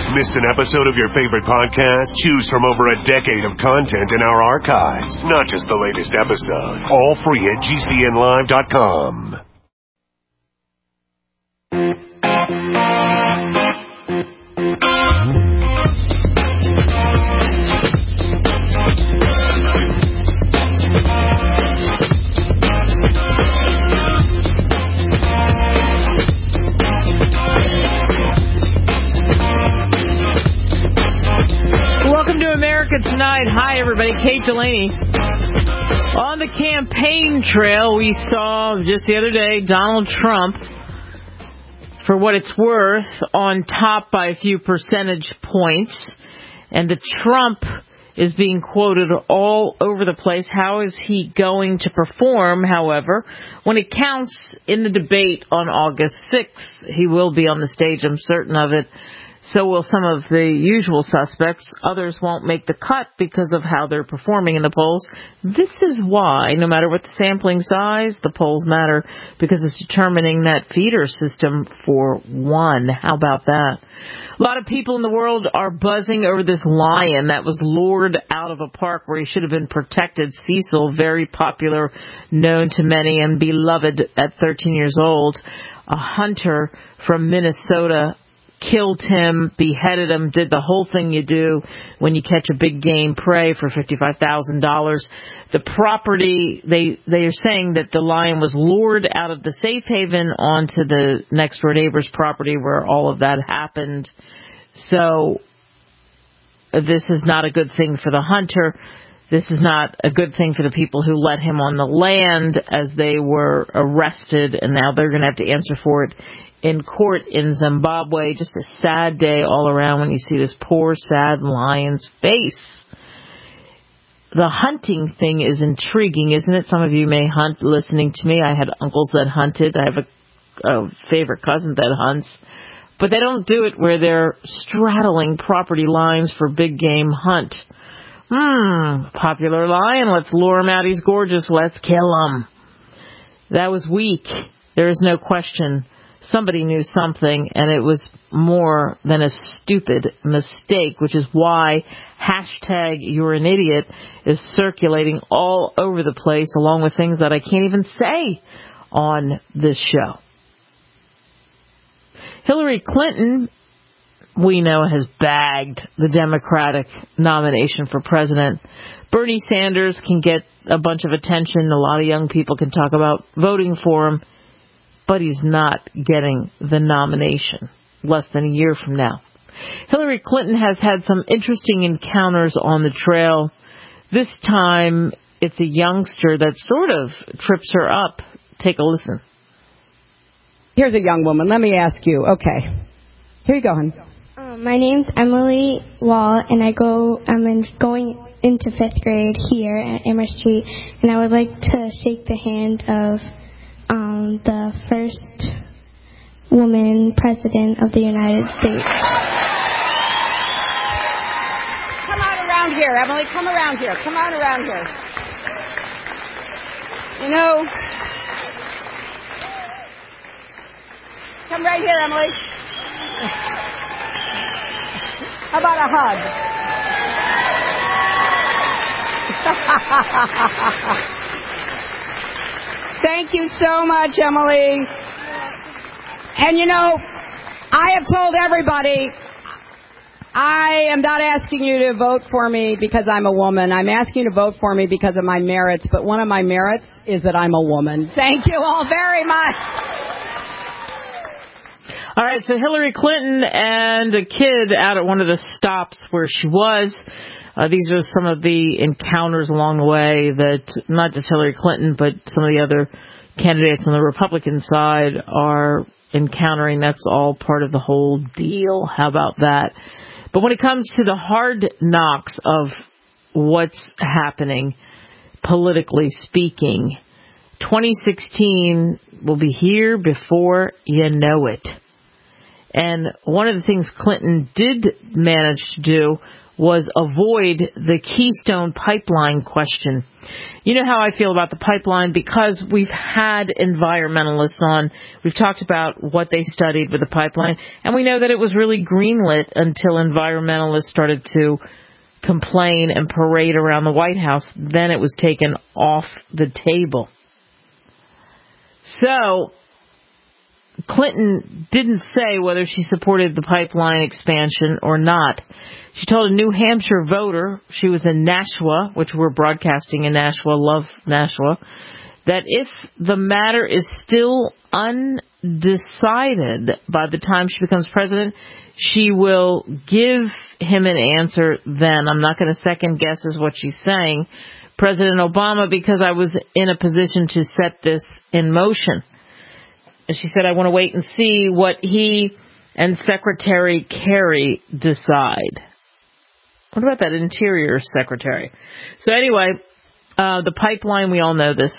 Missed an episode of your favorite podcast? Choose from over a decade of content in our archives, not just the latest episode. All free at GCNlive.com. America Tonight. Hi, everybody. Kate Delaney. On the campaign trail, we saw just the other day Donald Trump, for what it's worth, on top by a few percentage points. And the Trump is being quoted all over the place. How is he going to perform, however? When it counts in the debate on August 6th, he will be on the stage, I'm certain of it. So will some of the usual suspects. Others won't make the cut because of how they're performing in the polls. This is why, no matter what the sampling size, the polls matter, because it's determining that feeder system for one. How about that? A lot of people in the world are buzzing over this lion that was lured out of a park where he should have been protected. Cecil, very popular, known to many, and beloved at 13 years old. A hunter from Minnesota killed him, beheaded him, did the whole thing you do when you catch a big game prey for $55,000. The property, they are saying that the lion was lured out of the safe haven onto the next door neighbor's property where all of that happened. So this is not a good thing for the hunter. This is not a good thing for the people who let him on the land as they were arrested, and now they're going to have to answer for it in court in Zimbabwe. Just a sad day all around when you see this poor, sad lion's face. The hunting thing is intriguing, isn't it? Some of you may hunt listening to me. I had uncles that hunted. I have a favorite cousin that hunts. But they don't do it where they're straddling property lines for big game hunt. Popular lion. Let's lure him out. He's gorgeous. Let's kill him. That was weak. There is no question. Somebody knew something, and it was more than a stupid mistake, which is why hashtag you're an idiot is circulating all over the place, along with things that I can't even say on this show. Hillary Clinton, we know, has bagged the Democratic nomination for president. Bernie Sanders can get a bunch of attention. A lot of young people can talk about voting for him. But he's not getting the nomination less than a year from now. Hillary Clinton has had some interesting encounters on the trail. This time, it's a youngster that sort of trips her up. Take a listen. Here's a young woman. Let me ask you. Okay. Here you go, hon. My name's Emily Wall, and I'm going into 5th grade here at Amherst Street, and I would like to shake the hand of the first woman president of the United States. Come on around here, Emily. Come around here. Come on around here. You know, come right here, Emily. How about a hug? Thank you so much, Emily. And you know, I have told everybody, I am not asking you to vote for me because I'm a woman. I'm asking you to vote for me because of my merits, but one of my merits is that I'm a woman. Thank you all very much. All right, so Hillary Clinton and a kid out at one of the stops where she was. These are some of the encounters along the way that not just Hillary Clinton, but some of the other candidates on the Republican side are encountering. That's all part of the whole deal. How about that? But when it comes to the hard knocks of what's happening, politically speaking, 2016 will be here before you know it. And one of the things Clinton did manage to do was avoid the Keystone Pipeline question. You know how I feel about the pipeline because we've had environmentalists on. We've talked about what they studied with the pipeline, and we know that it was really greenlit until environmentalists started to complain and parade around the White House. Then it was taken off the table. So Clinton didn't say whether she supported the pipeline expansion or not. She told a New Hampshire voter, she was in Nashua, which we're broadcasting in Nashua, love Nashua, that if the matter is still undecided by the time she becomes president, she will give him an answer then. I'm not going to second guess is what she's saying. President Obama, because I was in a position to set this in motion. And she said, I want to wait and see what he and Secretary Kerry decide. What about that Interior Secretary? So anyway, the pipeline, we all know this,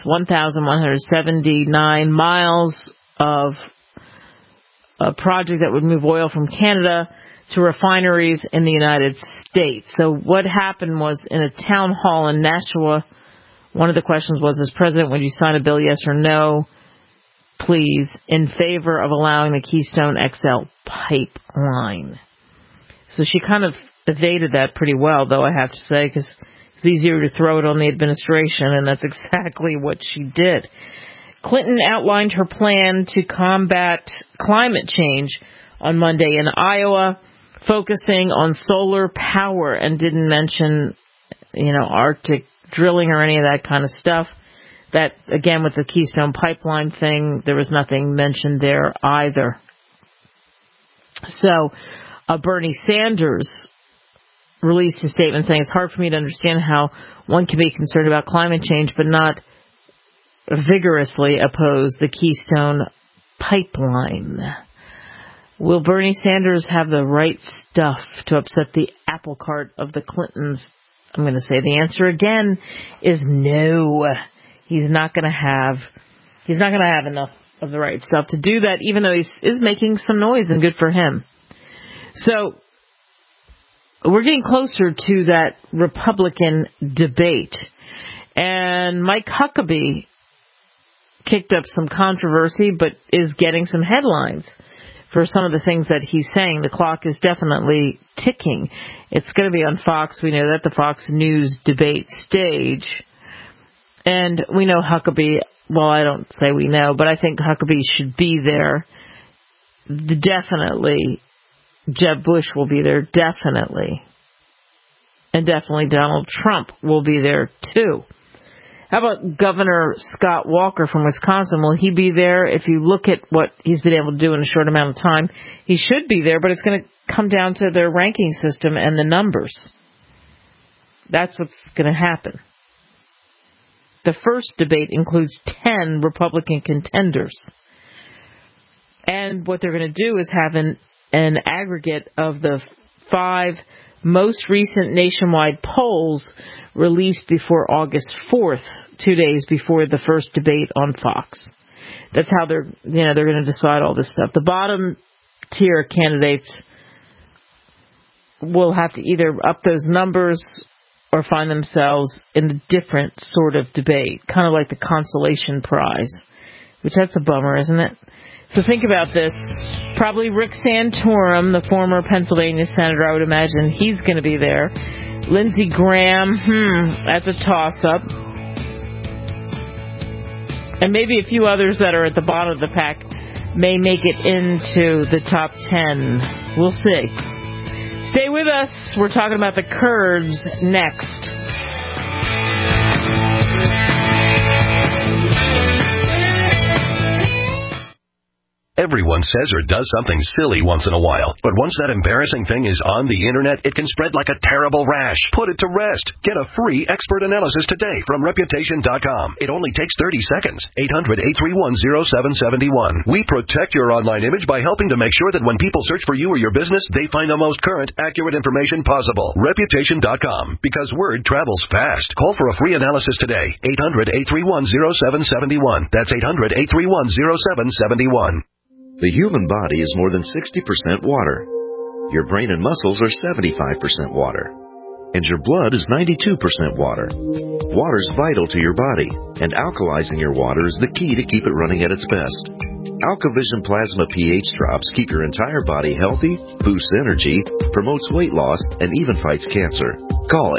1,179 miles of a project that would move oil from Canada to refineries in the United States. So what happened was in a town hall in Nashua, one of the questions was, as president, would you sign a bill, yes or no, please, in favor of allowing the Keystone XL pipeline? So she kind of evaded that pretty well, though, I have to say, because it's easier to throw it on the administration, and that's exactly what she did. Clinton outlined her plan to combat climate change on Monday in Iowa, focusing on solar power, and didn't mention, Arctic drilling or any of that kind of stuff. That, again, with the Keystone Pipeline thing, there was nothing mentioned there either. So, Bernie Sanders released a statement saying, it's hard for me to understand how one can be concerned about climate change but not vigorously oppose the Keystone Pipeline. Will Bernie Sanders have the right stuff to upset the apple cart of the Clintons? I'm going to say the answer again is no. He's not going to have enough of the right stuff to do that, even though he is making some noise, and good for him. So we're getting closer to that Republican debate. And Mike Huckabee kicked up some controversy, but is getting some headlines for some of the things that he's saying. The clock is definitely ticking. It's going to be on Fox. We know that, the Fox News debate stage. And we know Huckabee, well, I don't say we know, but I think Huckabee should be there. Definitely. Jeb Bush will be there, definitely. And definitely Donald Trump will be there, too. How about Governor Scott Walker from Wisconsin? Will he be there? If you look at what he's been able to do in a short amount of time, he should be there, but it's going to come down to their ranking system and the numbers. That's what's going to happen. The first debate includes 10 Republican contenders. And what they're going to do is have an aggregate of the 5 most recent nationwide polls released before August 4th, 2 days before the first debate on Fox. That's how they're going to decide all this stuff. The bottom tier candidates will have to either up those numbers or find themselves in a different sort of debate, kind of like the consolation prize, which that's a bummer, isn't it? So think about this. Probably Rick Santorum, the former Pennsylvania senator, I would imagine he's going to be there. Lindsey Graham, that's a toss-up. And maybe a few others that are at the bottom of the pack may make it into the top 10. We'll see. Stay with us. We're talking about the Kurds next. Everyone says or does something silly once in a while, but once that embarrassing thing is on the internet, it can spread like a terrible rash. Put it to rest. Get a free expert analysis today from Reputation.com. It only takes 30 seconds. 800-831-0771. We protect your online image by helping to make sure that when people search for you or your business, they find the most current, accurate information possible. Reputation.com. Because word travels fast. Call for a free analysis today. 800-831-0771. That's 800-831-0771. The human body is more than 60% water. Your brain and muscles are 75% water. and your blood is 92% water. Water's vital to your body, and alkalizing your water is the key to keep it running at its best. AlkaVision Plasma pH drops keep your entire body healthy, boosts energy, promotes weight loss, and even fights cancer. Call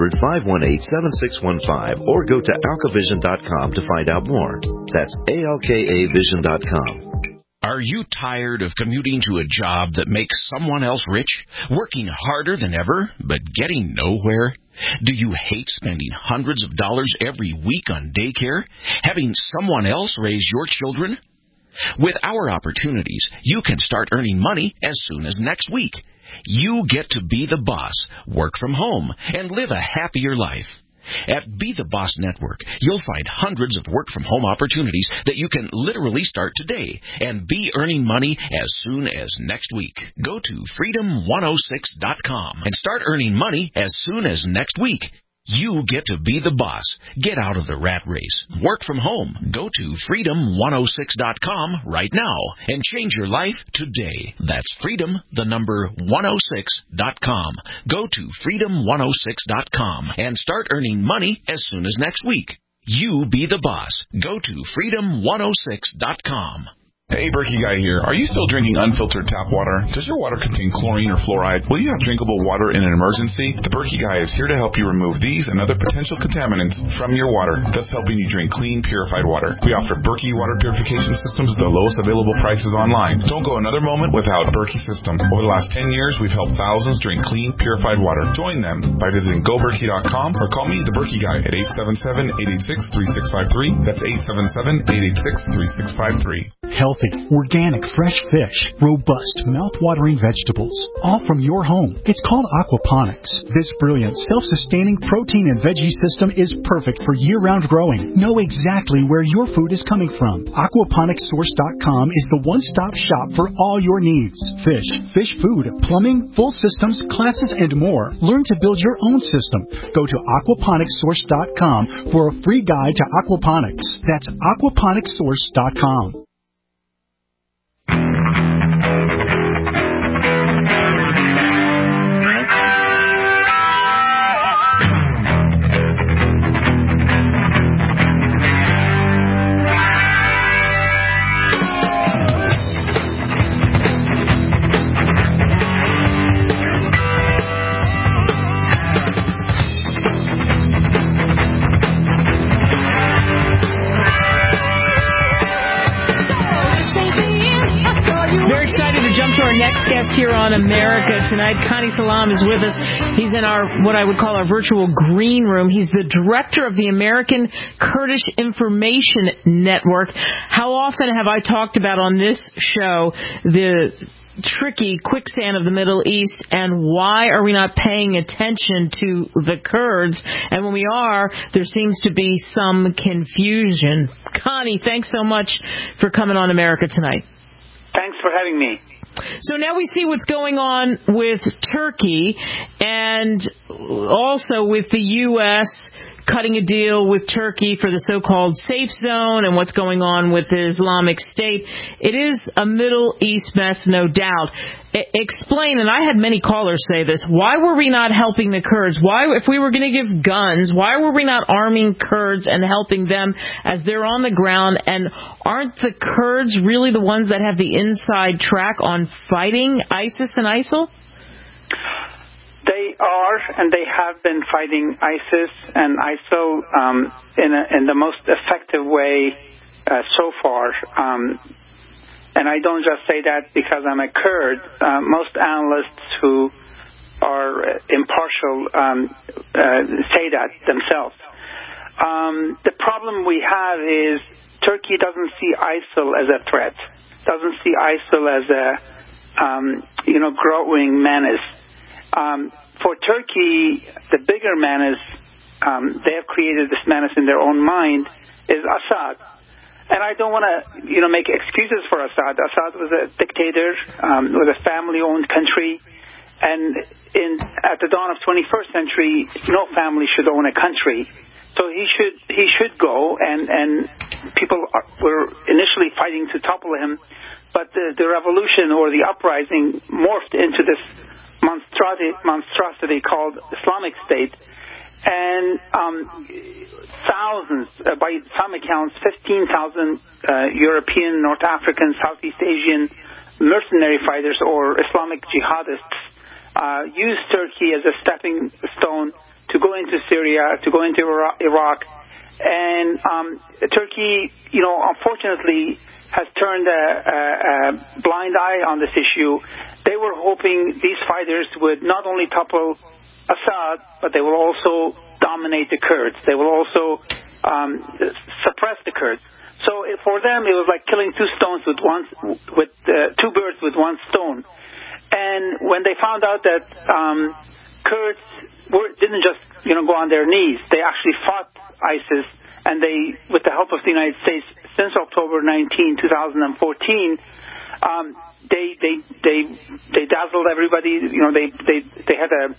800-518-7615 or go to alkavision.com to find out more. That's ALKAvision.com. Are you tired of commuting to a job that makes someone else rich, working harder than ever, but getting nowhere? Do you hate spending hundreds of dollars every week on daycare, having someone else raise your children? With our opportunities, you can start earning money as soon as next week. You get to be the boss, work from home, and live a happier life. At Be the Boss Network, you'll find hundreds of work-from-home opportunities that you can literally start today and be earning money as soon as next week. Go to freedom106.com and start earning money as soon as next week. You get to be the boss. Get out of the rat race. Work from home. Go to freedom106.com right now and change your life today. That's freedom106.com. Go to freedom106.com and start earning money as soon as next week. You be the boss. Go to freedom106.com. Hey, Berkey Guy here. Are you still drinking unfiltered tap water? Does your water contain chlorine or fluoride? Will you have drinkable water in an emergency? The Berkey Guy is here to help you remove these and other potential contaminants from your water, thus helping you drink clean, purified water. We offer Berkey water purification systems at the lowest available prices online. Don't go another moment without Berkey system. Over the last 10 years, we've helped thousands drink clean, purified water. Join them by visiting goberkey.com or call me, the Berkey Guy, at 877-886-3653. That's 877-886-3653. Healthy, organic, fresh fish, robust, mouth-watering vegetables, all from your home. It's called aquaponics. This brilliant, self-sustaining protein and veggie system is perfect for year-round growing. Know exactly where your food is coming from. Aquaponicssource.com is the one-stop shop for all your needs. Fish, fish food, plumbing, full systems, classes, and more. Learn to build your own system. Go to aquaponicssource.com for a free guide to aquaponics. That's aquaponicssource.com. Next guest here on America Tonight, Connie Salam is with us. He's in what I would call our virtual green room. He's the director of the American Kurdish Information Network. How often have I talked about on this show the tricky quicksand of the Middle East, and why are we not paying attention to the Kurds? And when we are, there seems to be some confusion. Connie, thanks so much for coming on America Tonight. Thanks for having me. So now we see what's going on with Turkey and also with the U.S. cutting a deal with Turkey for the so-called safe zone and what's going on with the Islamic State. It is a Middle East mess, no doubt. Explain, and I had many callers say this, why were we not helping the Kurds? Why, if we were going to give guns, why were we not arming Kurds and helping them as they're on the ground? And aren't the Kurds really the ones that have the inside track on fighting ISIS and ISIL? They are, and they have been fighting ISIS and ISIL in the most effective way so far. And I don't just say that because I'm a Kurd. Most analysts who are impartial say that themselves. The problem we have is Turkey doesn't see ISIL as a threat, doesn't see ISIL as a growing menace. For Turkey, the bigger menace, they have created this menace in their own mind, is Assad. And I don't want to, make excuses for Assad. Assad was a dictator, was a family-owned country, and at the dawn of 21st century, no family should own a country. So he should go, and people were initially fighting to topple him, but the revolution or the uprising morphed into this monstrosity called Islamic State. And thousands, by some accounts, 15,000 European, North African, Southeast Asian mercenary fighters or Islamic jihadists used Turkey as a stepping stone to go into Syria, to go into Iraq. And Turkey, unfortunately, has turned a blind eye on this issue. They were hoping these fighters would not only topple Assad, but they will also dominate the Kurds. They will also suppress the Kurds. So for them, it was like killing two birds with one stone. And when they found out that Kurds didn't just go on their knees, they actually fought ISIS, and they, with the help of the United States, since October 19, 2014. They dazzled everybody. They had a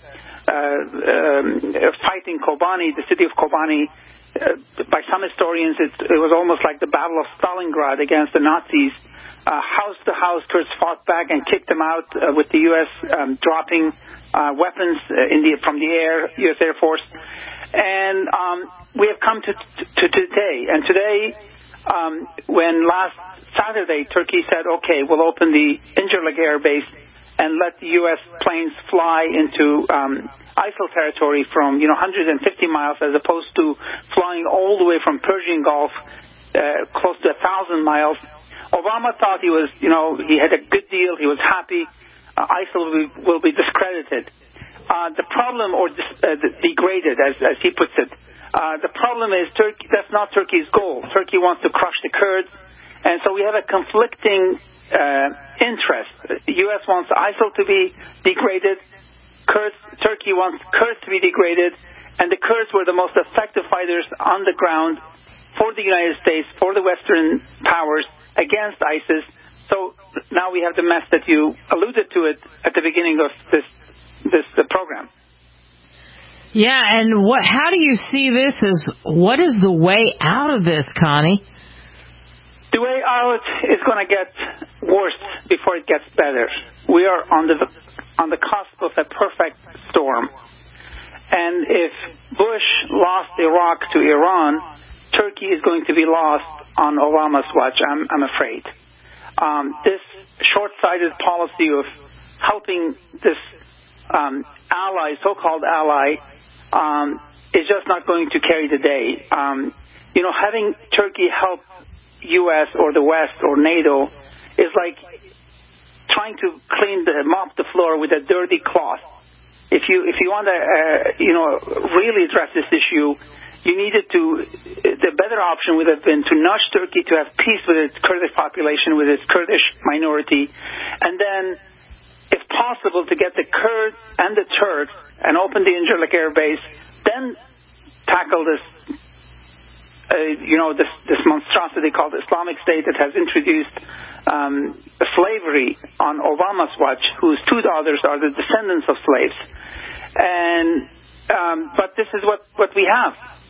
fight in Kobani, the city of Kobani. By some historians, it was almost like the Battle of Stalingrad against the Nazis. House to house, Kurds fought back and kicked them out, with the U.S. dropping weapons from the air, U.S. Air Force. And we have come to today. And today, when last Saturday, Turkey said, okay, we'll open the Incirlik Air Base and let the U.S. planes fly into ISIL territory from 150 miles, as opposed to flying all the way from Persian Gulf close to 1,000 miles. Obama thought he had a good deal. He was happy. ISIL will be discredited. The problem, or degraded, as he puts it. The problem is that's not Turkey's goal. Turkey wants to crush the Kurds. And so we have a conflicting interest. The U.S. wants ISIL to be degraded. Turkey wants Kurds to be degraded. And the Kurds were the most effective fighters on the ground for the United States, for the Western powers, against ISIS. So now we have the mess that you alluded to it at the beginning of this program. Yeah, and how do you see this as, what is the way out of this, Connie? The way out is going to get worse before it gets better. We are on the cusp of a perfect storm. And if Bush lost Iraq to Iran, Turkey is going to be lost on Obama's watch, I'm afraid. This short-sighted policy of helping this so-called ally, is just not going to carry the day. Having Turkey help U.S. or the West or NATO is like trying to mop the floor with a dirty cloth. If you want to really address this issue, the better option would have been to nudge Turkey to have peace with its Kurdish population, with its Kurdish minority, and then, if possible, to get the Kurds and the Turks and open the Incirlik Air Base, then tackle this monstrosity called Islamic State that has introduced slavery on Obama's watch, whose two daughters are the descendants of slaves. But this is what we have.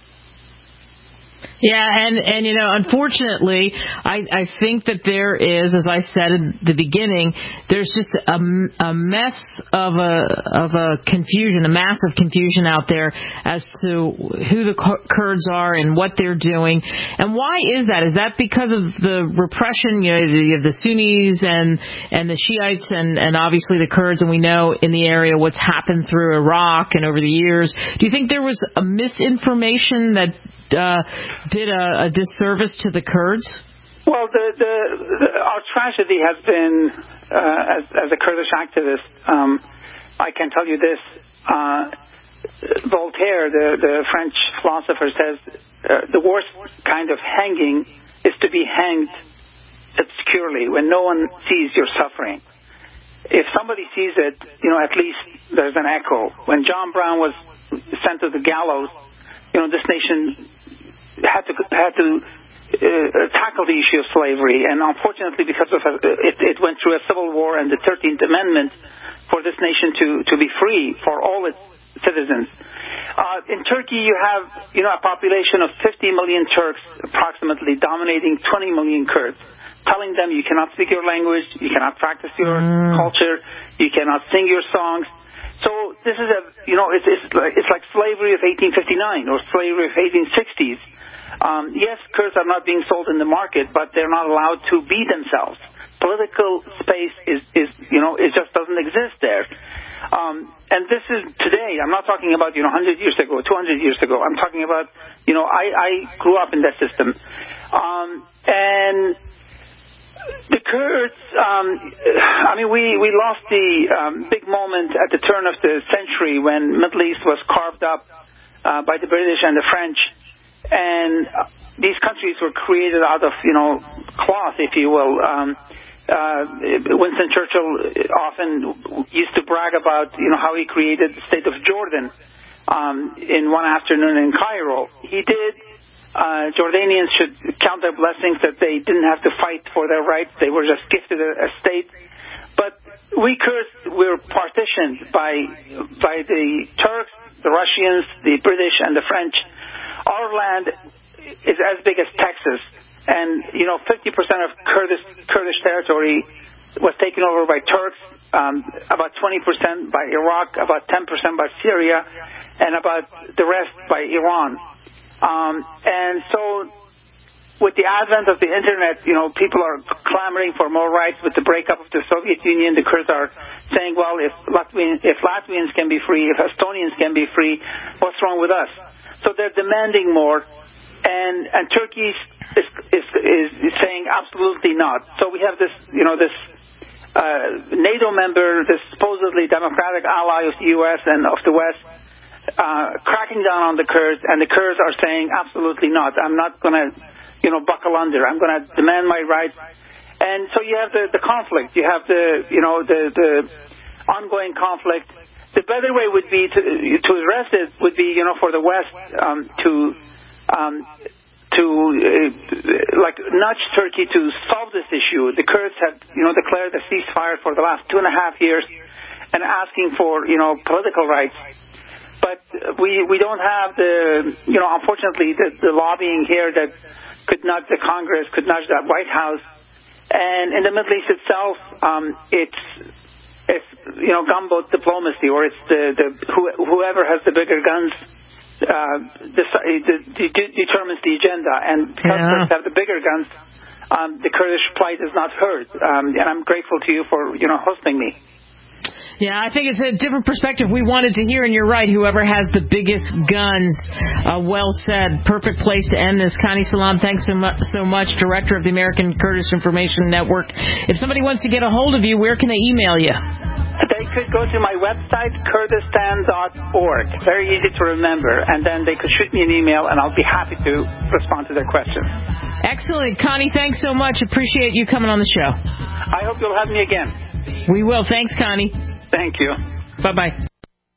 Yeah, and unfortunately, I think that there is, as I said in the beginning, there's just a mess of a confusion, a massive confusion out there as to who the Kurds are and what they're doing. And why is that? Is that because of the repression? You have the Sunnis and the Shiites and obviously the Kurds, and we know in the area what's happened through Iraq and over the years. Do you think there was a misinformation that did a disservice to the Kurds? Well, our tragedy has been, as a Kurdish activist, I can tell you this. Voltaire, the French philosopher, says the worst kind of hanging is to be hanged obscurely, when no one sees your suffering. If somebody sees it, at least there's an echo. When John Brown was sent to the gallows, this nation had to tackle the issue of slavery, and unfortunately, because of it went through a civil war and the 13th Amendment for this nation to be free for all its citizens. In Turkey, you have a population of 50 million Turks, approximately, dominating 20 million Kurds, telling them you cannot speak your language, you cannot practice your culture, you cannot sing your songs. this is it's like slavery of 1859 or slavery of 1860s. Yes, Kurds are not being sold in the market, but they're not allowed to be themselves. Political space it just doesn't exist there. And this is today. I'm not talking about 100 years ago, 200 years ago. I'm talking about I grew up in that system, and the Kurds. We lost the big moment at the turn of the century when Middle East was carved up by the British and the French, and these countries were created out of cloth, if you will. Winston Churchill often used to brag about how he created the state of Jordan in one afternoon in Cairo. He did. Jordanians should count their blessings that they didn't have to fight for their rights. They were just gifted a state. But we Kurds were partitioned by the Turks, the Russians, the British, and the French. Our land is as big as Texas. And, 50% of Kurdish territory was taken over by Turks, about 20% by Iraq, about 10% by Syria, and about the rest by Iran. And so with the advent of the Internet, people are clamoring for more rights. With the breakup of the Soviet Union, the Kurds are saying, well, if Latvians can be free, if Estonians can be free, what's wrong with us? So they're demanding more. And Turkey is saying absolutely not. So we have this NATO member, this supposedly democratic ally of the U.S. and of the West, cracking down on the Kurds, and the Kurds are saying absolutely not. I'm not going to, buckle under. I'm going to demand my rights. And so you have the conflict. You have the ongoing conflict. The better way would be to address it would be, for the West to nudge Turkey to solve this issue. The Kurds have, declared a ceasefire for the last 2.5 years and asking for, political rights. But we don't have unfortunately, the lobbying here that could nudge the Congress, could nudge the White House. And in the Middle East itself, it's gunboat diplomacy, or it's whoever has the bigger guns determines the agenda, and because Kurds have the bigger guns, the Kurdish plight is not heard. And I'm grateful to you for hosting me. Yeah, I think it's a different perspective we wanted to hear, and you're right. Whoever has the biggest guns, well said. Perfect place to end this. Connie Salam, thanks so much, Director of the American Kurdish Information Network. If somebody wants to get a hold of you, where can they email you? They could go to my website, Kurdistan.org. Very easy to remember. And then they could shoot me an email, and I'll be happy to respond to their questions. Excellent. Connie, thanks so much. Appreciate you coming on the show. I hope you'll have me again. We will. Thanks, Connie. Thank you. Bye-bye.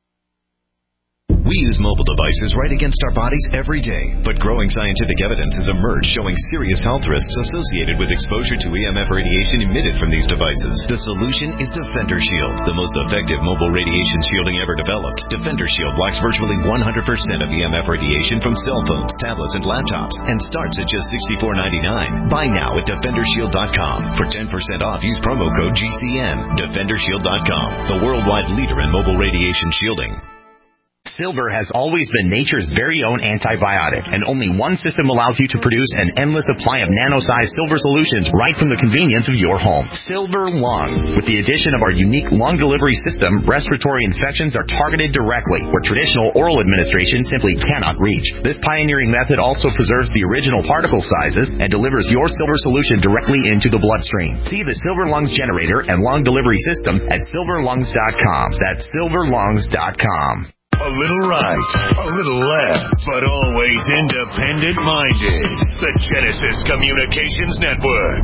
We use mobile devices right against our bodies every day, but growing scientific evidence has emerged showing serious health risks associated with exposure to EMF radiation emitted from these devices. The solution is Defender Shield, the most effective mobile radiation shielding ever developed. Defender Shield blocks virtually 100% of EMF radiation from cell phones, tablets, and laptops, and starts at just $64.99. Buy now at DefenderShield.com. For 10% off, use promo code GCN. DefenderShield.com, the worldwide leader in mobile radiation shielding. Silver has always been nature's very own antibiotic, and only one system allows you to produce an endless supply of nano-sized silver solutions right from the convenience of your home. Silver Lung. With the addition of our unique lung delivery system, respiratory infections are targeted directly, where traditional oral administration simply cannot reach. This pioneering method also preserves the original particle sizes and delivers your silver solution directly into the bloodstream. See the Silver Lungs generator and lung delivery system at silverlungs.com. That's silverlungs.com. A little right, a little left, but always independent-minded. The Genesis Communications Network,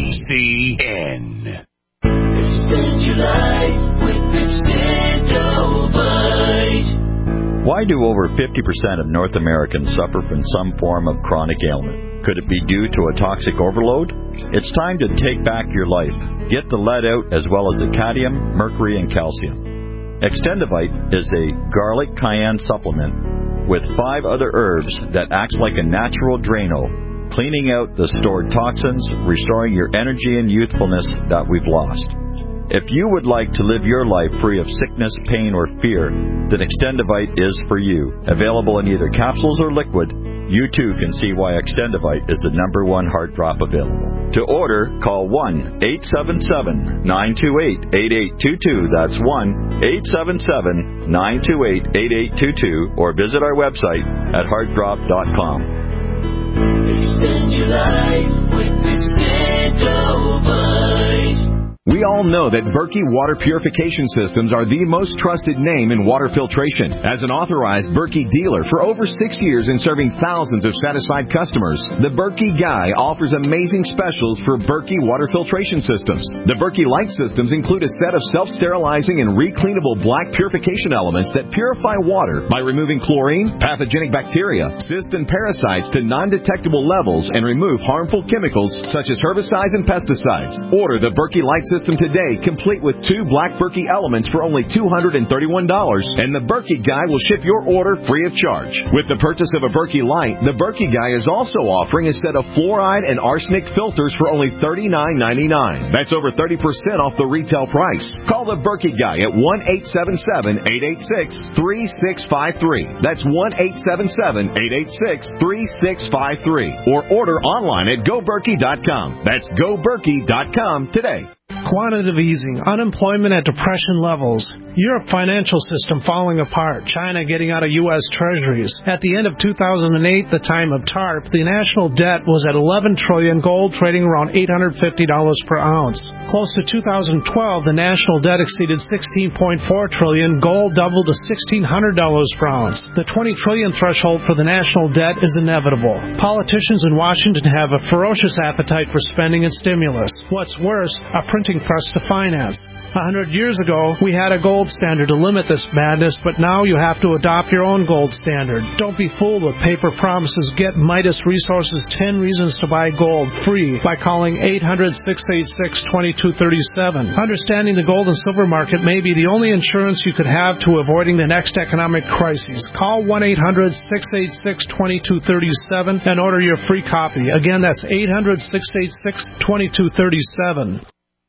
GCN. Expand your life with Expandovite. Why do over 50% of North Americans suffer from some form of chronic ailment? Could it be due to a toxic overload? It's time to take back your life. Get the lead out as well as the cadmium, mercury, and calcium. Extendovite is a garlic cayenne supplement with 5 other herbs that acts like a natural Drano, cleaning out the stored toxins, restoring your energy and youthfulness that we've lost. If you would like to live your life free of sickness, pain, or fear, then Extendivite is for you. Available in either capsules or liquid, you too can see why Extendivite is the #1 heart drop available. To order, call 1-877-928-8822. That's 1-877-928-8822. Or visit our website at heartdrop.com. Extend your life with Extendivite. We all know that Berkey Water Purification Systems are the most trusted name in water filtration. As an authorized Berkey dealer for over 6 years and serving thousands of satisfied customers, the Berkey Guy offers amazing specials for Berkey water filtration systems. The Berkey Light systems include a set of self-sterilizing and recleanable black purification elements that purify water by removing chlorine, pathogenic bacteria, cysts, and parasites to non-detectable levels and remove harmful chemicals such as herbicides and pesticides. Order the Berkey Light system today, complete with 2 black Berkey elements for only $231, and the Berkey Guy will ship your order free of charge. With the purchase of a Berkey Light, the Berkey Guy is also offering a set of fluoride and arsenic filters for only $39.99. That's over 30% off the retail price. Call the Berkey Guy at 1-877-886-3653. That's 1-877-886-3653. Or order online at GoBerkey.com. That's GoBerkey.com today. Quantitative easing, unemployment at depression levels, Europe financial system falling apart, China getting out of U.S. treasuries. At the end of 2008, the time of TARP, the national debt was at $11 trillion, gold trading around $850 per ounce. Close to 2012, the national debt exceeded $16.4 trillion, gold doubled to $1,600 per ounce. The $20 trillion threshold for the national debt is inevitable. Politicians in Washington have a ferocious appetite for spending and stimulus. What's worse, a printing press to finance. 100 years ago, we had a gold standard to limit this madness, but now you have to adopt your own gold standard. Don't be fooled with paper promises. Get Midas Resources 10 Reasons to Buy Gold free by calling 800-686-2237. Understanding the gold and silver market may be the only insurance you could have to avoiding the next economic crisis. Call 1-800-686-2237 and order your free copy. Again, that's 800-686-2237.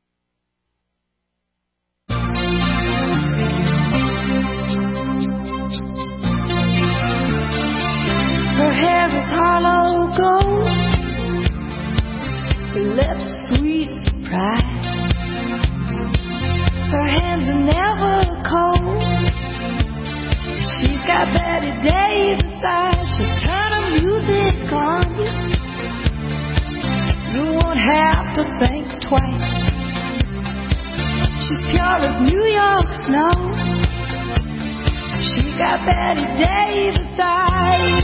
Her hair is hollow gold, her lips sweet pride. Her hands are never cold. She's got Betty Davis eyes. She'll turn her music on you. You won't have to think twice. She's pure as New York snow. She got Betty Davis eyes.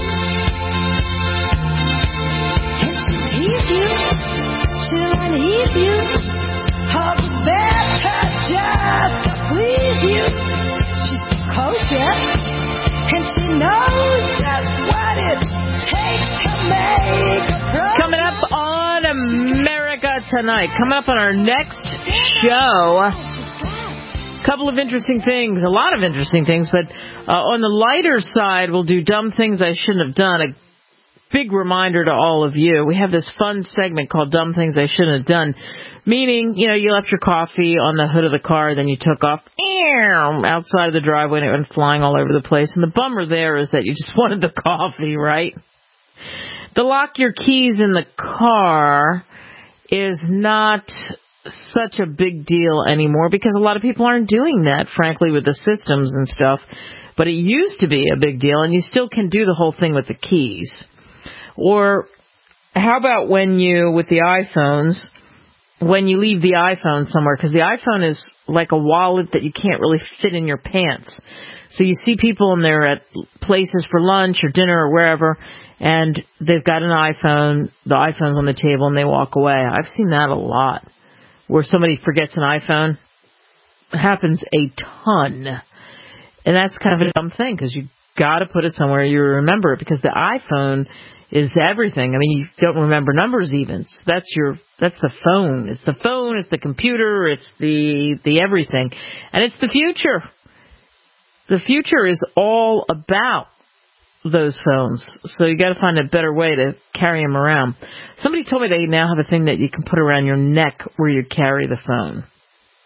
He's you, she'll unheap you. All the better just to please you. She's kosher, and she knows just what it takes to make a pro. Coming up on America Tonight, coming up on our next show, a couple of interesting things, a lot of interesting things, but on the lighter side, we'll do dumb things I shouldn't have done. A big reminder to all of you, we have this fun segment called Dumb Things I Shouldn't Have Done, meaning, you left your coffee on the hood of the car, then you took off outside of the driveway and it went flying all over the place. And the bummer there is that you just wanted the coffee, right? The lock your keys in the car is not such a big deal anymore because a lot of people aren't doing that, frankly, with the systems and stuff. But it used to be a big deal, and you still can do the whole thing with the keys. Or how about with the iPhones, when you leave the iPhone somewhere, because the iPhone is like a wallet that you can't really fit in your pants. So you see people and they're at places for lunch or dinner or wherever, and they've got an iPhone, the iPhone's on the table, and they walk away. I've seen that a lot, where somebody forgets an iPhone. It happens a ton. And that's kind of a dumb thing, because you got to put it somewhere you remember it, because the iPhone is everything. I mean, you don't remember numbers even. So that's the phone. It's the phone, it's the computer, it's the everything. And it's the future. The future is all about those phones. So you got to find a better way to carry them around. Somebody told me they now have a thing that you can put around your neck where you carry the phone.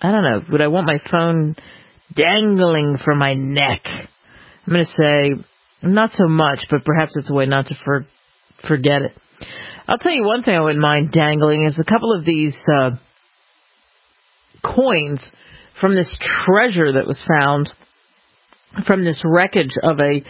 I don't know. Would I want my phone dangling from my neck? I'm going to say not so much, but perhaps it's a way not to forget it. I'll tell you one thing I wouldn't mind dangling is a couple of these coins from this treasure that was found from this wreckage of a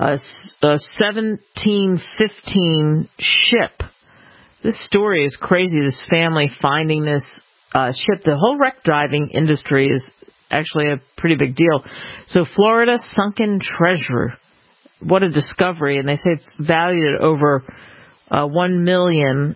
1715 ship. This story is crazy. This family finding this ship. The whole wreck diving industry is actually a pretty big deal. So Florida sunken treasure. What a discovery. And they say it's valued at over $1 million.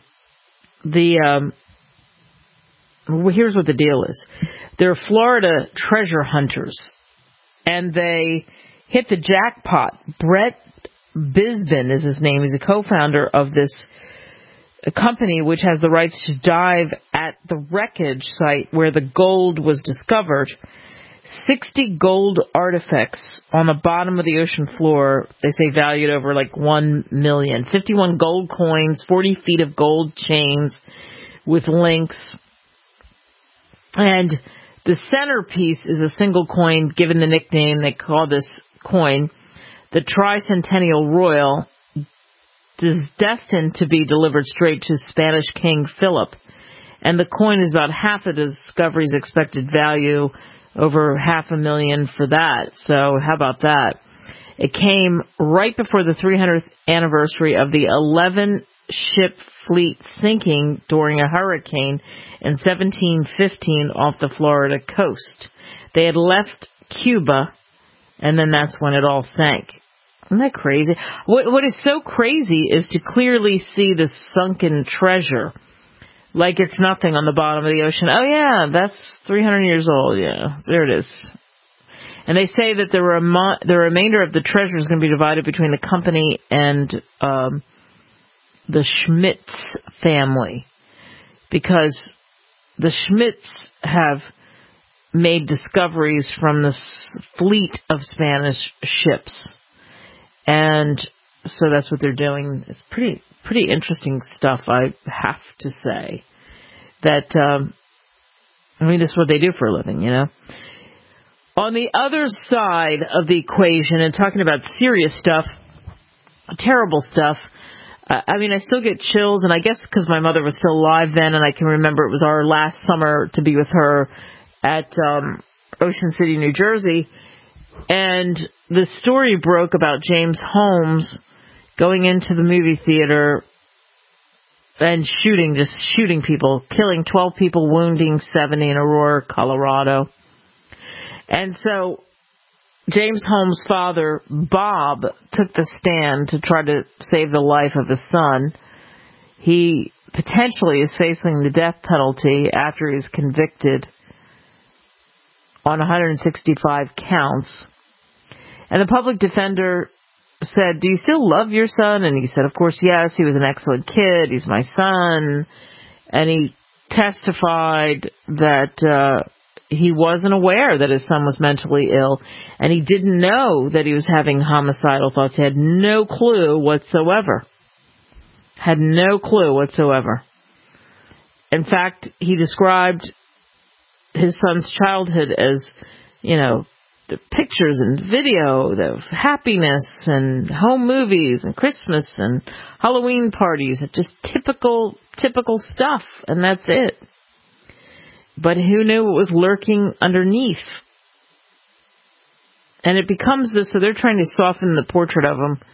Here's what the deal is. They're Florida treasure hunters, and they hit the jackpot. Brett Bisbin is his name. He's a co-founder of this company which has the rights to dive at the wreckage site where the gold was discovered. 60 gold artifacts on the bottom of the ocean floor, they say valued over like $1 million. 51 gold coins, 40 feet of gold chains with links. And the centerpiece is a single coin, given the nickname they call this coin, the Tricentennial Royal, is destined to be delivered straight to Spanish King Philip. And the coin is about half of the discovery's expected value, over $500,000 for that. So how about that? It came right before the 300th anniversary of the 11-ship fleet sinking during a hurricane in 1715 off the Florida coast. They had left Cuba, and then that's when it all sank. Isn't that crazy? What is so crazy is to clearly see the sunken treasure like it's nothing on the bottom of the ocean. Oh, yeah, that's 300 years old. Yeah, there it is. And they say that the remainder of the treasure is going to be divided between the company and the Schmitz family, because the Schmitz have made discoveries from this fleet of Spanish ships. And so that's what they're doing. It's pretty interesting stuff, I have to say. That, this is what they do for a living, you know. On the other side of the equation, and talking about serious stuff, terrible stuff, I still get chills, and I guess because my mother was still alive then, and I can remember it was our last summer to be with her at Ocean City, New Jersey, and the story broke about James Holmes going into the movie theater and shooting people, killing 12 people, wounding 70 in Aurora, Colorado. And so James Holmes' father, Bob, took the stand to try to save the life of his son. He potentially is facing the death penalty after he's convicted on 165 counts. And the public defender said, "Do you still love your son?" And he said, "Of course, yes. He was an excellent kid. He's my son." And he testified that he wasn't aware that his son was mentally ill, and he didn't know that he was having homicidal thoughts. He had no clue whatsoever. In fact, he described his son's childhood as, the pictures and video of happiness and home movies and Christmas and Halloween parties, just typical stuff, and that's it. But who knew what was lurking underneath? And it becomes this, so they're trying to soften the portrait of him.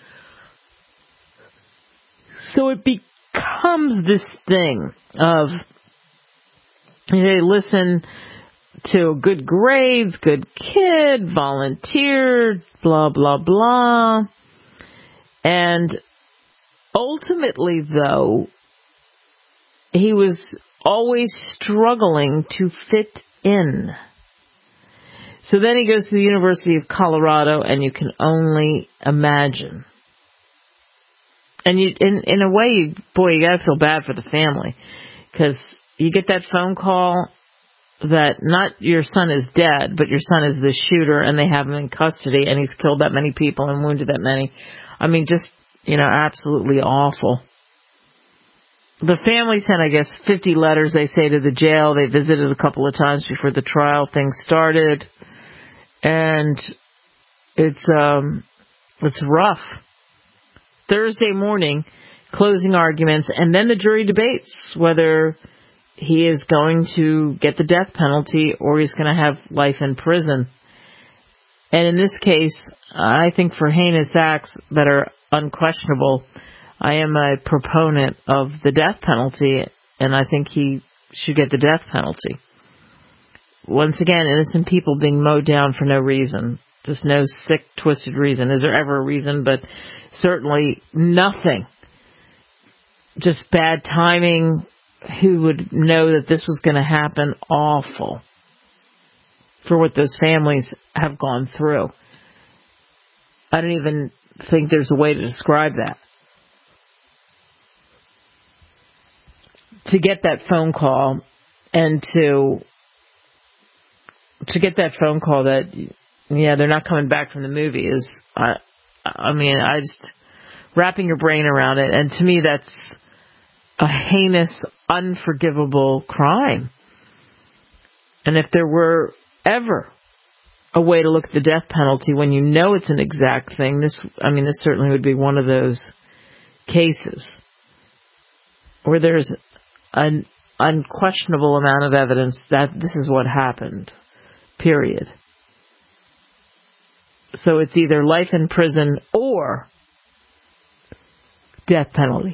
So it becomes this thing of, they listen to good grades, good kid, volunteered, blah, blah, blah. And ultimately, though, he was always struggling to fit in. So then he goes to the University of Colorado, and you can only imagine. And in a way, you gotta feel bad for the family, because you get that phone call that not your son is dead, but your son is the shooter, and they have him in custody, and he's killed that many people and wounded that many. Absolutely awful. The family sent, I guess, 50 letters, they say, to the jail. They visited a couple of times before the trial thing started. And it's rough. Thursday morning, closing arguments, and then the jury debates whether he is going to get the death penalty or he's going to have life in prison. And in this case, I think for heinous acts that are unquestionable, I am a proponent of the death penalty, and I think he should get the death penalty. Once again, innocent people being mowed down for no reason. Just no sick, twisted reason. Is there ever a reason? But certainly nothing. Just bad timing. Who would know that this was going to happen? Awful. For what those families have gone through. I don't even think there's a way to describe that. To get that phone call and to get that phone call that, yeah, they're not coming back from the movie is, I mean, I just, wrapping your brain around it. And to me, that's a heinous, unforgivable crime. And if there were ever a way to look at the death penalty when you know it's an exact thing, this certainly would be one of those cases where there's an unquestionable amount of evidence that this is what happened, period. So it's either life in prison or death penalty.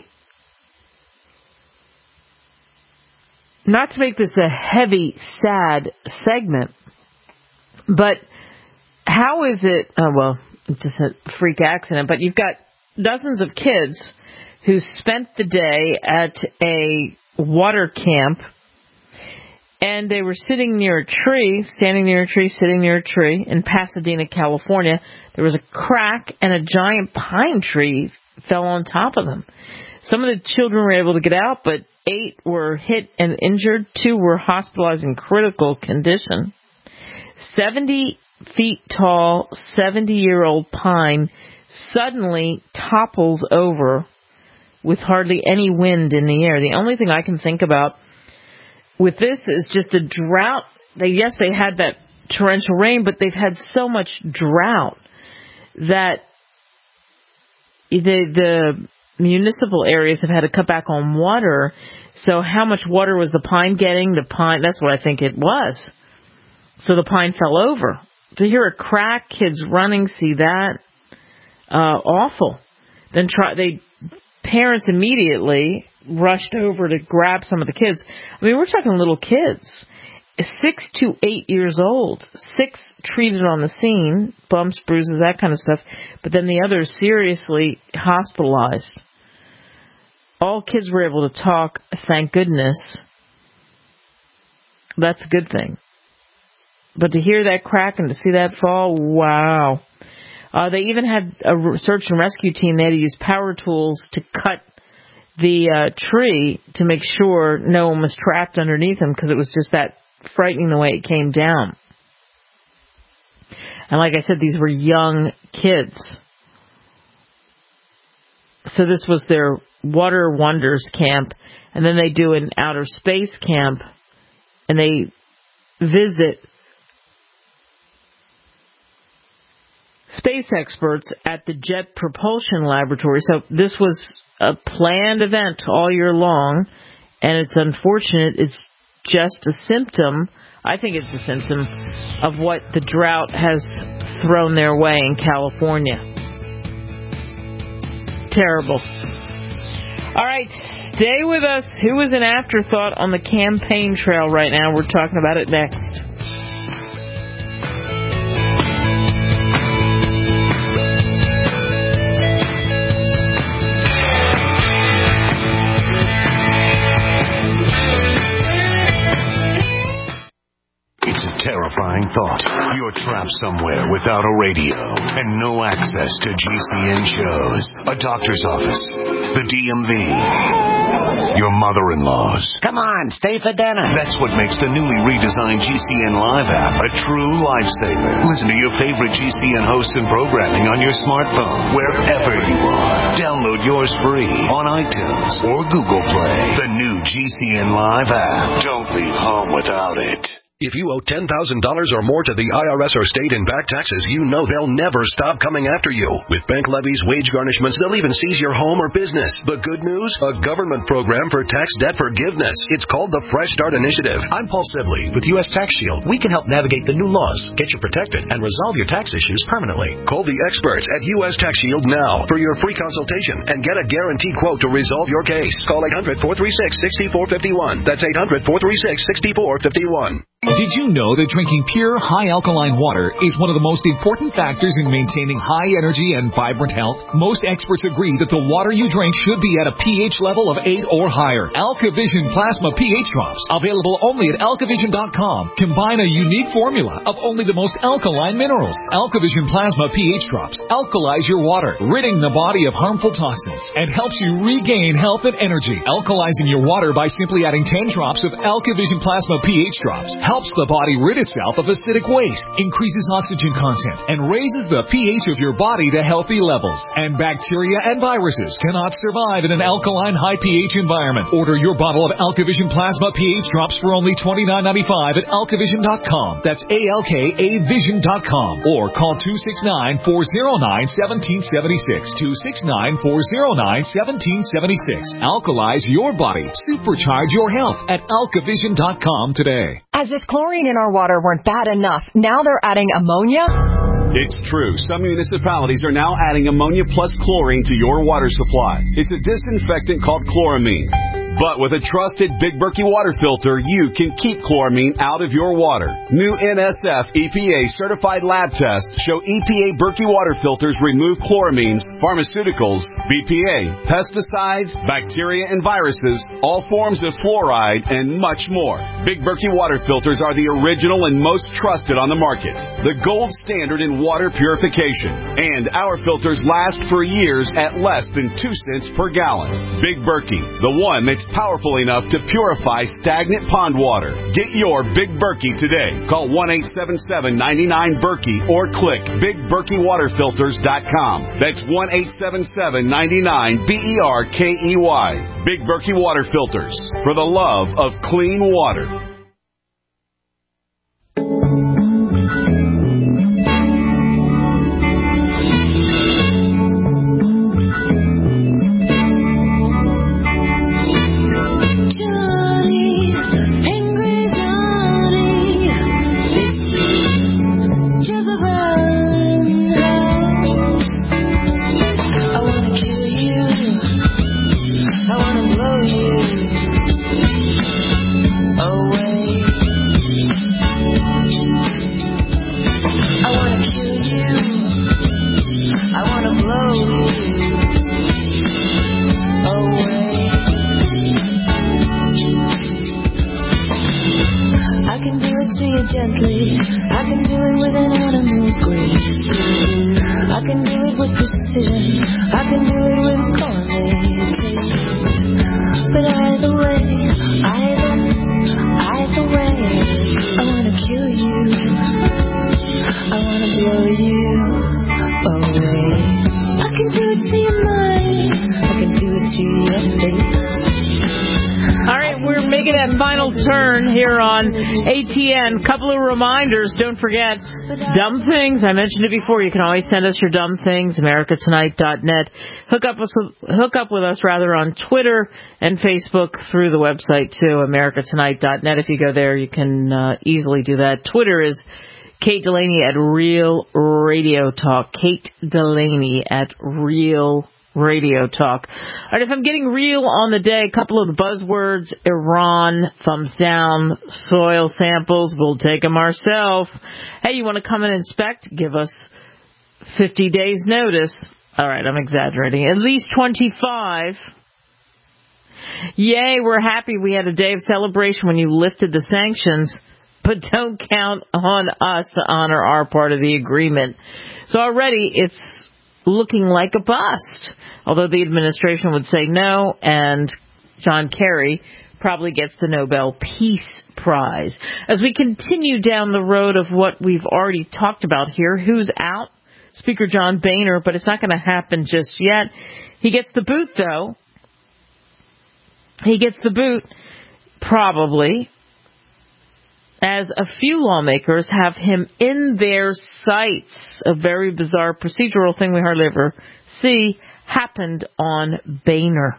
Not to make this a heavy, sad segment, but how is it, it's just a freak accident, but you've got dozens of kids who spent the day at a water camp, and they were standing near a tree in Pasadena, California. There was a crack, and a giant pine tree fell on top of them. Some of the children were able to get out, but 8 were hit and injured. 2 were hospitalized in critical condition. 70 feet tall, 70-year-old pine suddenly topples over with hardly any wind in the air. The only thing I can think about with this is just a drought. They had that torrential rain, but they've had so much drought that the municipal areas have had to cut back on water. So how much water was the pine getting? That's what I think it was. So the pine fell over. To hear a crack, kids running, see that? Awful. Then parents immediately rushed over to grab some of the kids. I mean, we're talking little kids, 6 to 8 years old. 6 treated on the scene, bumps, bruises, that kind of stuff. But then the others seriously hospitalized. All kids were able to talk, thank goodness. That's a good thing. But to hear that crack and to see that fall, wow. They even had a search and rescue team. They had to use power tools to cut the tree to make sure no one was trapped underneath them, because it was just that frightening the way it came down. And like I said, these were young kids. So this was their Water Wonders camp, and then they do an outer space camp, and they visit space experts at the Jet Propulsion Laboratory. So this was a planned event all year long, and it's unfortunate. It's just a symptom. I think it's a symptom of what the drought has thrown their way in California. Terrible. All right, stay with us. Who is an afterthought on the campaign trail right now? We're talking about it next. Terrifying thought. You're trapped somewhere without a radio and no access to GCN shows, a doctor's office, the DMV, Your mother-in-law's. Come on, stay for dinner. That's what makes the newly redesigned GCN Live app a true lifesaver. Listen to your favorite GCN hosts and programming on your smartphone, wherever you are. Download yours free on iTunes or Google Play. The new GCN Live app. Don't leave home without it. If you owe $10,000 or more to the IRS or state in back taxes, you know they'll never stop coming after you. With bank levies, wage garnishments, they'll even seize your home or business. But good news? A government program for tax debt forgiveness. It's called the Fresh Start Initiative. I'm Paul Sibley with U.S. Tax Shield. We can help navigate the new laws, get you protected, and resolve your tax issues permanently. Call the experts at U.S. Tax Shield now for your free consultation and get a guaranteed quote to resolve your case. Call 800-436-6451. That's 800-436-6451. Did you know that drinking pure, high alkaline water is one of the most important factors in maintaining high energy and vibrant health? Most experts agree that the water you drink should be at a pH level of 8 or higher. AlkaVision Plasma pH Drops, available only at alkavision.com, combine a unique formula of only the most alkaline minerals. AlkaVision Plasma pH Drops alkalize your water, ridding the body of harmful toxins, and helps you regain health and energy. Alkalizing your water by simply adding 10 drops of AlkaVision Plasma pH Drops helps the body rid itself of acidic waste, increases oxygen content, and raises the pH of your body to healthy levels. And bacteria and viruses cannot survive in an alkaline high pH environment. Order your bottle of AlkaVision Plasma pH Drops for only $29.95 at alkavision.com. That's ALKAvision.com. Or call 269-409-1776. 269-409-1776. Alkalize your body. Supercharge your health at alkavision.com today. As if chlorine in our water weren't bad enough, now they're adding ammonia? It's true. Some municipalities are now adding ammonia plus chlorine to your water supply. It's a disinfectant called chloramine. But with a trusted Big Berkey water filter, you can keep chloramine out of your water. New NSF EPA certified lab tests show EPA Berkey water filters remove chloramines, pharmaceuticals, BPA, pesticides, bacteria and viruses, all forms of fluoride, and much more. Big Berkey water filters are the original and most trusted on the market. The gold standard in water purification. And our filters last for years at less than 2 cents per gallon. Big Berkey, the one that's powerful enough to purify stagnant pond water. Get your Big Berkey today. Call 1-877-99-BERKEY or click BigBerkeyWaterFilters.com. That's 1-877-99-BERKEY. Big Berkey Water Filters, for the love of clean water. Gently, I can do it with an animal's grace. I can do it with precision. I can do it with gourmet taste. But either way, I wanna kill you. I wanna blow you away. I can do it to your mind. I can do it to your face. All right, we're making that final turn here on ATN. Couple of reminders. Don't forget, dumb things. I mentioned it before. You can always send us your dumb things, americatonight.net. Hook up with us on Twitter and Facebook through the website, too, americatonight.net. If you go there, you can easily do that. Twitter is Kate Delaney at Real Radio Talk. Kate Delaney at Real Radio Talk. All right, if I'm getting real on the day, a couple of the buzzwords: Iran, thumbs down, soil samples, we'll take them ourselves. Hey, you want to come and inspect? Give us 50 days notice. All right, I'm exaggerating. At least 25. Yay, we're happy we had a day of celebration when you lifted the sanctions, but don't count on us to honor our part of the agreement. So already it's looking like a bust. Although the administration would say no, and John Kerry probably gets the Nobel Peace Prize. As we continue down the road of what we've already talked about here, who's out? Speaker John Boehner, but it's not going to happen just yet. He gets the boot, though. He gets the boot, probably, as a few lawmakers have him in their sights. A very bizarre procedural thing we hardly ever see happened on Boehner.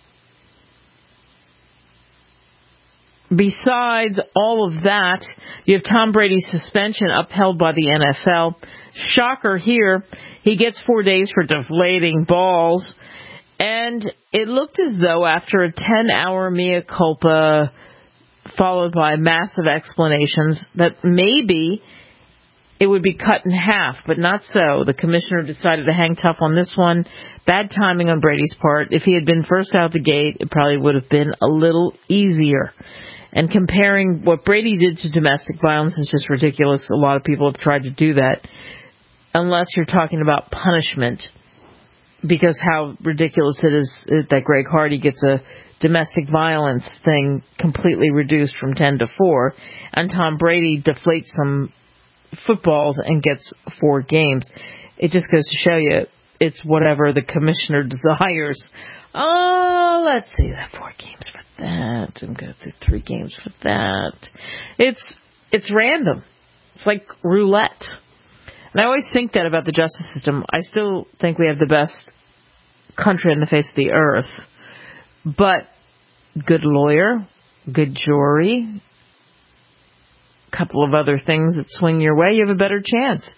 Besides all of that, you have Tom Brady's suspension upheld by the NFL. Shocker here, he gets 4 days for deflating balls. And it looked as though after a 10-hour mea culpa followed by massive explanations that maybe it would be cut in half, but not so. The commissioner decided to hang tough on this one. Bad timing on Brady's part. If he had been first out the gate, it probably would have been a little easier. And comparing what Brady did to domestic violence is just ridiculous. A lot of people have tried to do that, unless you're talking about punishment, because how ridiculous it is that Greg Hardy gets a domestic violence thing completely reduced from 10 to 4, and Tom Brady deflates some footballs and gets 4 games. It just goes to show you it's whatever the commissioner desires. Oh, let's see that 4 games for that, and go through 3 games for that. It's random. It's like roulette. And I always think that about the justice system. I still think we have the best country on the face of the earth. But good lawyer, good jury, a couple of other things that swing your way, you have a better chance.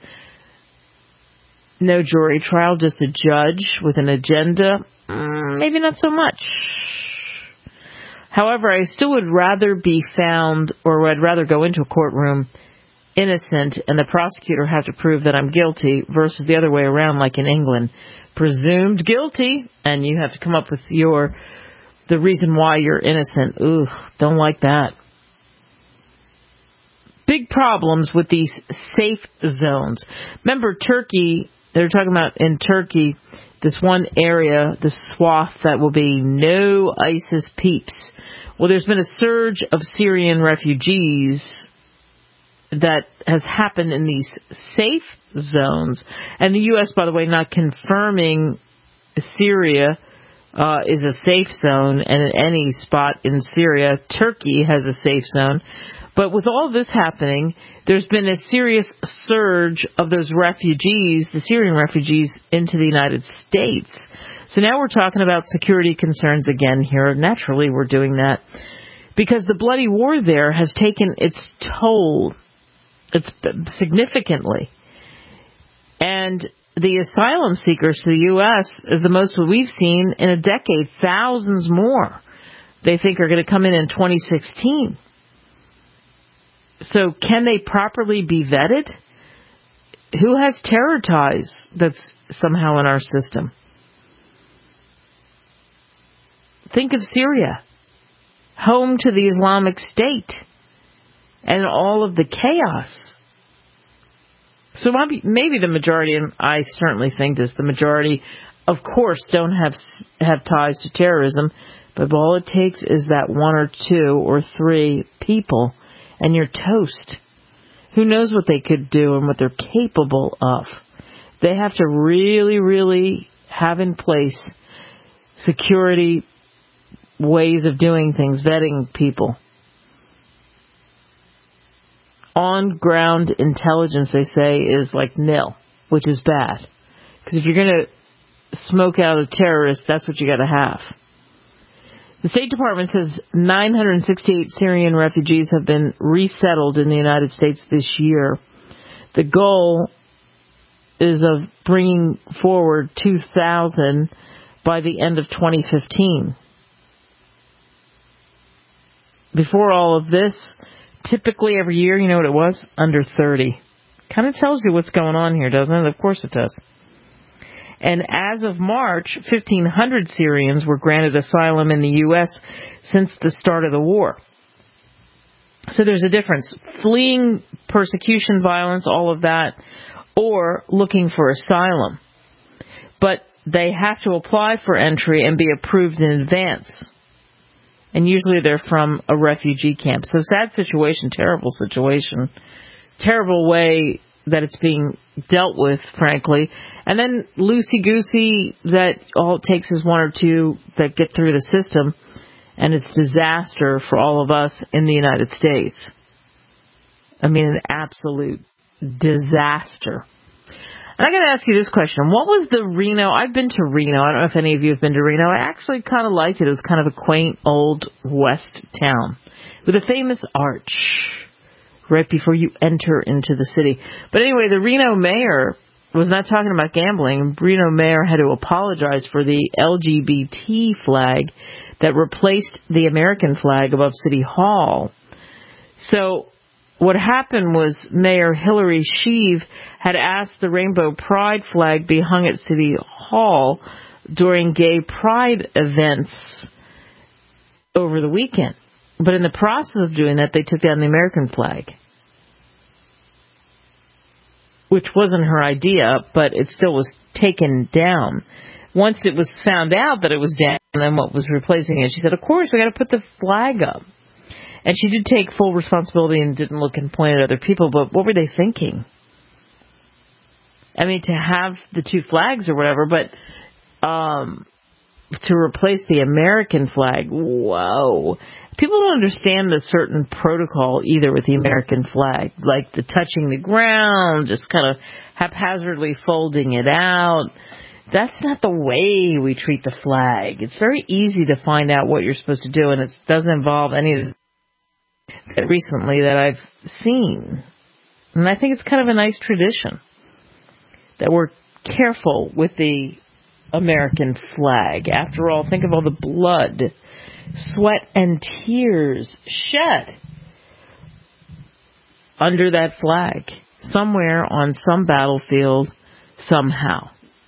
No jury trial, just a judge with an agenda, maybe not so much. However, I still would rather be found, or I'd rather go into a courtroom innocent and the prosecutor have to prove that I'm guilty versus the other way around, like in England. Presumed guilty, and you have to come up with the reason why you're innocent. Ooh, don't like that. Big problems with these safe zones. Remember Turkey, they're talking about in Turkey, this one area, this swath that will be no ISIS peeps. Well, there's been a surge of Syrian refugees that has happened in these safe zones. And the U.S., by the way, not confirming Syria is a safe zone, and in any spot in Syria, Turkey has a safe zone. But with all this happening, there's been a serious surge of those refugees, the Syrian refugees, into the United States. So now we're talking about security concerns again here. Naturally, we're doing that because the bloody war there has taken its toll. It's significantly. And the asylum seekers to the U.S. is the most we've seen in a decade. Thousands more they think are going to come in 2016. So can they properly be vetted? Who has terror ties that's somehow in our system? Think of Syria, home to the Islamic State, and all of the chaos. So maybe the majority, and I certainly think this, the majority, of course, don't have ties to terrorism, but all it takes is that 1 or 2 or 3 people, and you're toast. Who knows what they could do and what they're capable of? They have to really, really have in place security ways of doing things, vetting people. On-ground intelligence, they say, is like nil, which is bad. Because if you're going to smoke out a terrorist, that's what you got to have. The State Department says 968 Syrian refugees have been resettled in the United States this year. The goal is of bringing forward 2,000 by the end of 2015. Before all of this, typically every year, you know what it was? Under 30. Kind of tells you what's going on here, doesn't it? Of course it does. And as of March, 1,500 Syrians were granted asylum in the U.S. since the start of the war. So there's a difference. Fleeing persecution, violence, all of that, or looking for asylum. But they have to apply for entry and be approved in advance. And usually they're from a refugee camp. So sad situation, terrible situation, terrible way that it's being dealt with, frankly. And then loosey-goosey, that all it takes is one or two that get through the system, and it's disaster for all of us in the United States. I mean, an absolute disaster. And I got to ask you this question. What was the Reno? I've been to Reno. I don't know if any of you have been to Reno. I actually kind of liked it. It was kind of a quaint old west town with a famous arch right before you enter into the city. But anyway, the Reno mayor was not talking about gambling. Reno mayor had to apologize for the LGBT flag that replaced the American flag above City Hall. So what happened was Mayor Hillary Sheev had asked the Rainbow Pride flag be hung at City Hall during gay pride events over the weekend. But in the process of doing that, they took down the American flag, which wasn't her idea, but it still was taken down. Once it was found out that it was down and then what was replacing it, she said, of course, we got to put the flag up. And she did take full responsibility and didn't look and point at other people, but what were they thinking? I mean, to have the two flags or whatever, but to replace the American flag, whoa. People don't understand the certain protocol either with the American flag, like the touching the ground, just kind of haphazardly folding it out. That's not the way we treat the flag. It's very easy to find out what you're supposed to do, and it doesn't involve any of that recently that I've seen. And I think it's kind of a nice tradition that we're careful with the American flag. After all, think of all the blood, sweat, and tears shed under that flag somewhere on some battlefield somehow.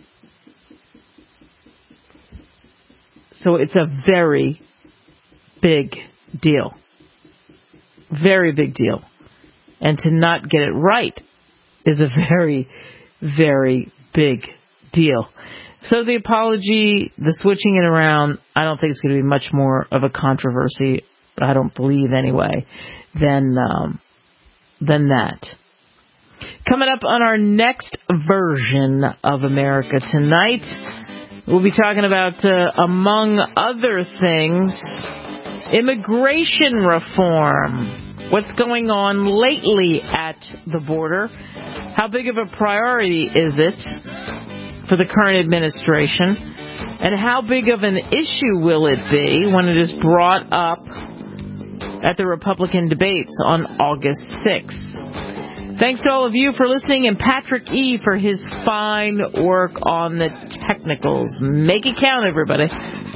So it's a very big deal. Very big deal. And to not get it right is a very, very big deal. So the apology, the switching it around, I don't think it's going to be much more of a controversy, I don't believe anyway, than that. Coming up on our next version of America Tonight, we'll be talking about, among other things, immigration reform. What's going on lately at the border? How big of a priority is it for the current administration? And how big of an issue will it be when it is brought up at the Republican debates on August 6th? Thanks to all of you for listening, and Patrick E. for his fine work on the technicals. Make it count, everybody.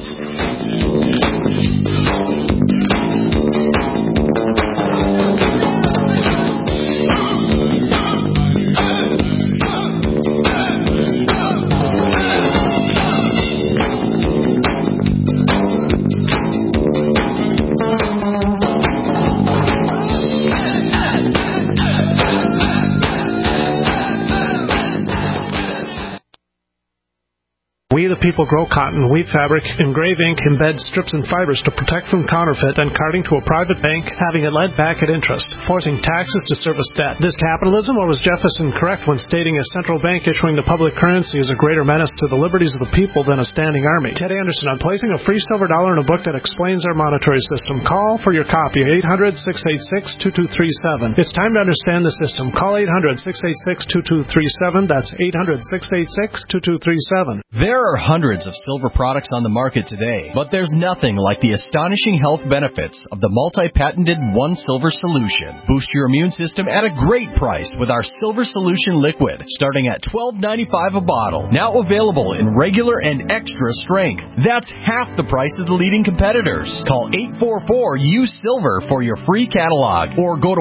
We the people grow cotton, weave fabric, engrave ink, embed strips and fibers to protect from counterfeit and carting to a private bank, having it lent back at interest, forcing taxes to service debt. This capitalism, or was Jefferson correct when stating a central bank issuing the public currency is a greater menace to the liberties of the people than a standing army? Ted Anderson on placing a free silver dollar in a book that explains our monetary system. Call for your copy, 800-686-2237. It's time to understand the system. Call 800-686-2237. That's 800-686-2237. There are hundreds of silver products on the market today, but there's nothing like the astonishing health benefits of the multi-patented One Silver Solution. Boost your immune system at a great price with our Silver Solution Liquid, starting at $12.95 a bottle. Now available in regular and extra strength. That's half the price of the leading competitors. Call 844-USILVER for your free catalog, or go to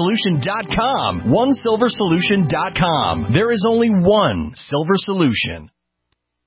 OneSilverSolution.com. OneSilverSolution.com. There is only one Silver Solution.